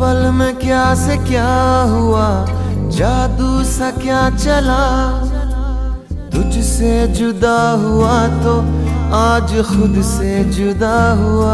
पल में क्या से क्या हुआ, जादू सा क्या चला। तुझसे जुदा हुआ तो आज खुद से जुदा हुआ।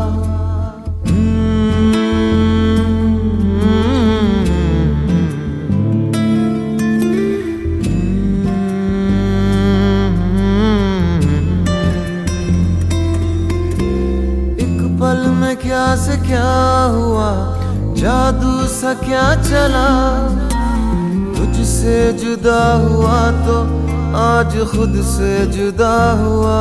एक पल में क्या से क्या हुआ, जादू सा क्या चला। तुझसे जुदा हुआ तो आज खुद से जुदा हुआ।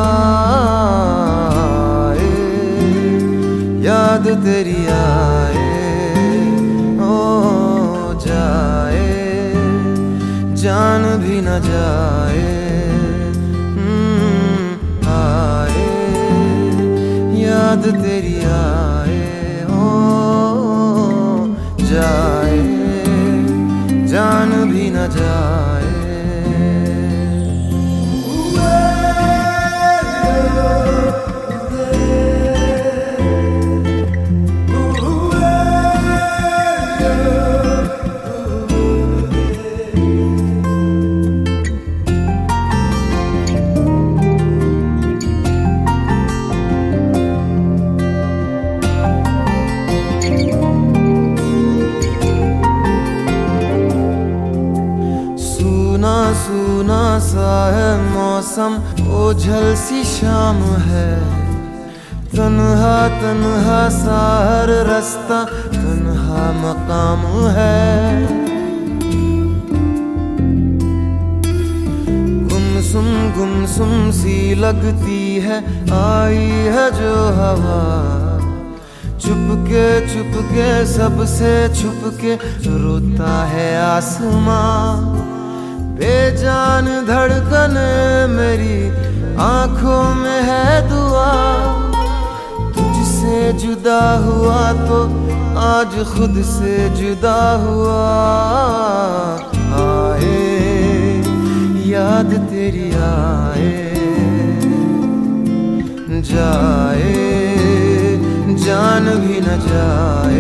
याद तेरी आए हो जाए, जान भी न जाए। आए याद तेरी आए हो जाए, जान भी न जाए। सूना सा है मौसम, ओझल सी शाम है। तन्हा तन्हा सा हर रास्ता, तन्हा मकाम है। गुमसुम सी लगती है आई है जो हवा। चुपके सबसे छुपके रोता है आसमां। बेजान धड़कन मेरी आंखों में है दुआ। तुझसे जुदा हुआ तो आज खुद से जुदा हुआ। आए याद तेरी आए जाए, जान भी न जाए।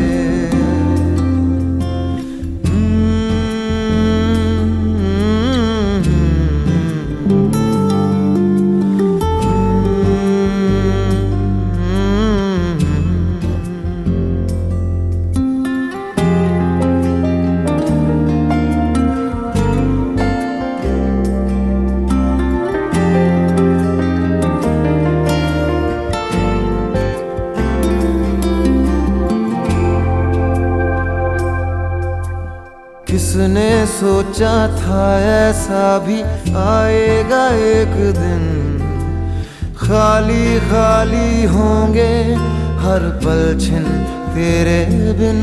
किसने सोचा था ऐसा भी आएगा एक दिन। खाली खाली होंगे हर पल छिन तेरे बिन।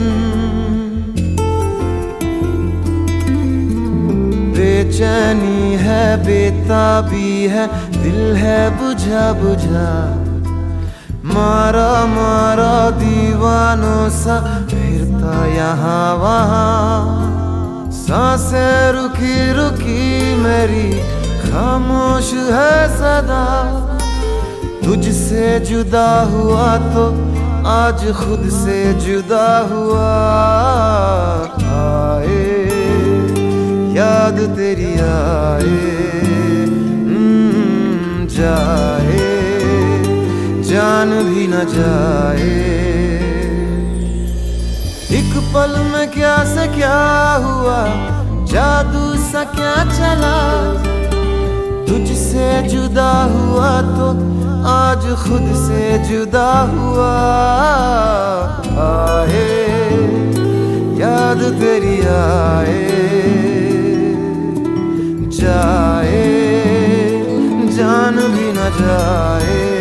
बेचैनी है बेताबी है, दिल है बुझा बुझा। मारा दीवानों सा फिरता यहाँ वहाँ। सांसें रुकी रुकी मेरी खामोश है सदा। तुझसे जुदा हुआ तो आज खुद से जुदा हुआ। आए याद तेरी आए जाए, जान भी न जाए। एक पल में क्या से क्या हुआ, जादू सा क्या चला। तुझसे जुदा हुआ तो आज खुद से जुदा हुआ। आए याद तेरी आए जाए, जान भी न जाए।